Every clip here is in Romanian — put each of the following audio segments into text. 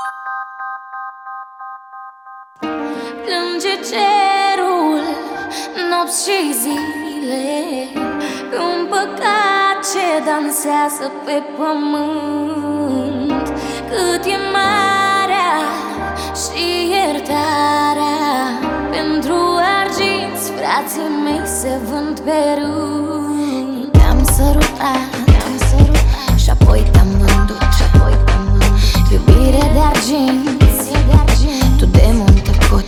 Plânge cerul, nopți și zile, un păcat ce dansează pe pământ. Cât e marea și iertarea, pentru arginți frații mei se vând pe rând. Te-am sărutat și apoi te-am vândut, iubire de arginți, tu de Montecot.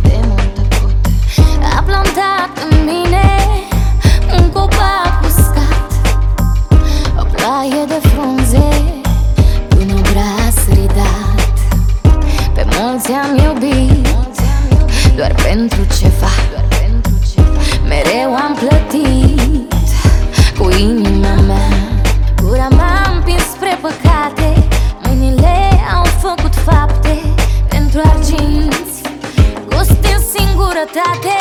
A plantat în mine un copac uscat, o ploaie de frunze, un obraz ridat. Pe mulți am iubit doar pentru ceva, mereu am plătit cu inima mea. Gura m-a împins spre păcate, mâinile au făcut fapte pentru arginți, gust în singurătate.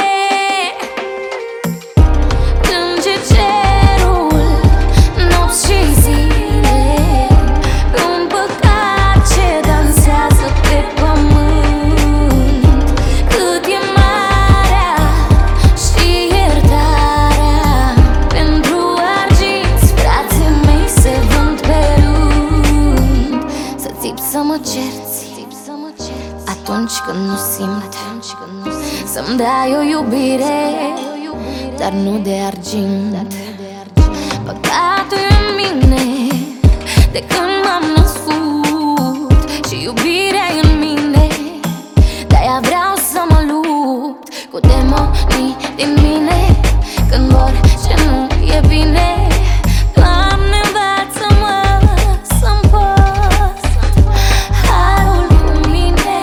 Plânge cerul, nopți și zile, pe un păcat ce dansează pe pământ. Cât e marea și iertarea, pentru arginți frații mei se vând pe rând. Să țip să mă cerți atunci când nu simt, să-mi dai o iubire, dar nu de argint. Păcatul e în mine de când m-am născut și iubirea e în mine, de-aia vreau să mă lupt cu demonii din mine. Când vor ce nu e bine, Doamne, învață-mă să-mi port harul cu mine.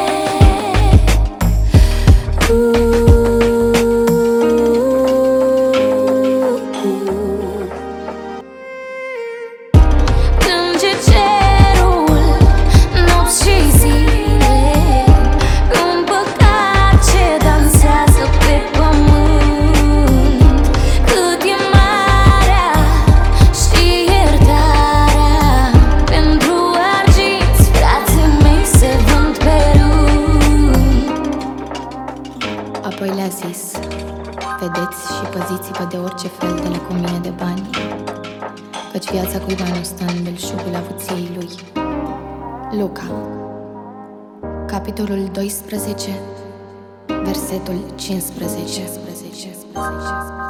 Plânge cerul, nopți și zile, pe un păcat ce dansează pe pământ. Cât e marea și iertarea, pentru arginți frații mei se vând pe rând. Apoi le-a zis: vedeți și păziți-vă de orice fel de lăcomie de bani, căci viața cuiva nu stă în belșugul avuției lui. Luca, capitolul 12, versetul 15.